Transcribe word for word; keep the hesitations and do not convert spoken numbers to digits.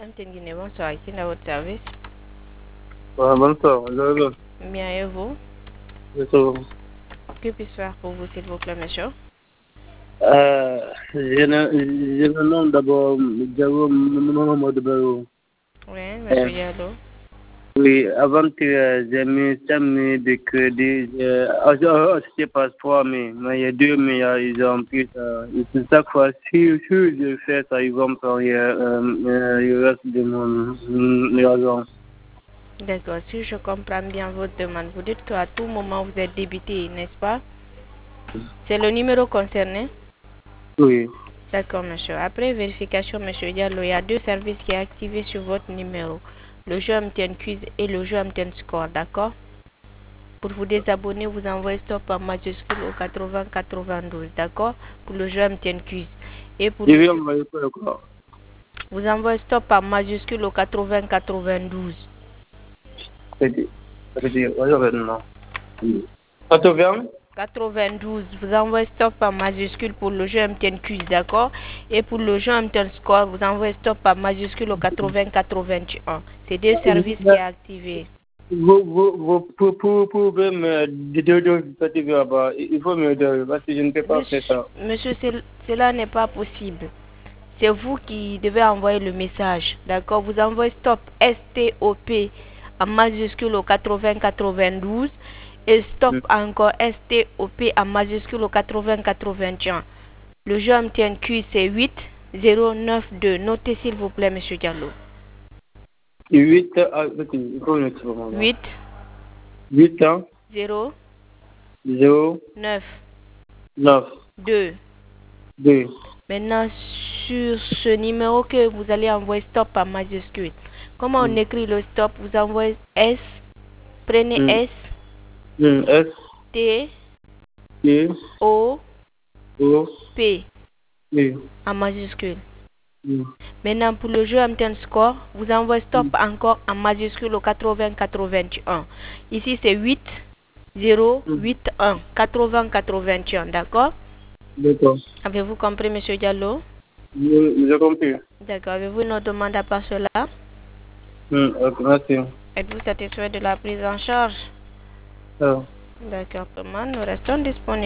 Guinée, bonsoir, ici dans votre service. Ouais, bonsoir, bonjour. Bien et vous? Bonsoir. Que puis-je faire pour vous, s'il vous plaît, monsieur? Euh, je ne- je me nomme d'abord Diallo Mohamed Barrow. Oui, Euh, monsieur Diallo. oui, avant que j'ai mis cinq mille de crédit, j'ai acheté passeport, mais mais il y a deux mais euh, ils ont pris ça. Et c'est chaque fois, si, si je fais ça, ils vont me prendre euh, euh, le reste de mon mon argent. D'accord, si je comprends bien votre demande, vous dites qu'à tout moment vous êtes débité, n'est-ce pas? C'est le numéro concerné? Oui. D'accord, monsieur. Après vérification, monsieur Diallo, il y a deux services qui sont activés sur votre numéro. Le jeu M T N Quiz et le jeu M T N Score, d'accord? Pour vous désabonner, vous envoyez stop en majuscule au quatre-vingts quatre-vingt-douze, d'accord? Pour le jeu M T N Quiz. Et pour Je le vais jeu, envoyer quoi encore? vous envoyez stop en majuscule au quatre-vingts quatre-vingt-douze. C'est dit. C'est dit. Bonjour, non. quatre-vingts quatre-vingt-douze, vous envoyez stop en majuscule pour le jeu M T N Quiz, d'accord? Et pour le jeu M T N Score, vous envoyez stop en majuscule au quatre-vingts quatre-vingt-un. C'est deux services qui sont activés. Vous, vous, vous, pour, pour, pour pouvez me dire là-bas, il faut me dire, parce que je ne peux pas faire Monsieur, ça. monsieur, cel- cela n'est pas possible. C'est vous qui devez envoyer le message, d'accord? Vous envoyez stop S T O P en majuscule au quatre-vingts quatre-vingt-douze et stop Mm. encore S T O P en majuscule au quatre-vingts quatre-vingt-un. Le jeu M T N Q c'est huit zéro neuf deux. Notez s'il vous plaît, monsieur Diallo. huit, ah, ok, il faut me dire pour moi. huit huit ans, zéro zéro, neuf neuf, deux. deux. Maintenant, sur ce numéro que vous allez envoyer stop en majuscule. Comment on Mm. écrit le stop? Vous envoyez S, prenez Mm. S, Mm. S, T, T, O, O, P P. en majuscule. Mm. Maintenant, pour le jeu M T N Score, vous envoyez stop Mm. encore en majuscule au quatre-vingts quatre-vingt-un. Ici, c'est huit zéro Mm. huit un quatre-vingts quatre-vingt-un, d'accord? D'accord. Avez-vous compris, monsieur Diallo? Je- J'ai compris. D'accord. Avez-vous une autre demande à part cela? Mm. Ok, merci. Êtes-vous satisfait de la prise en charge? Ah. D'accord, nous restons disponibles.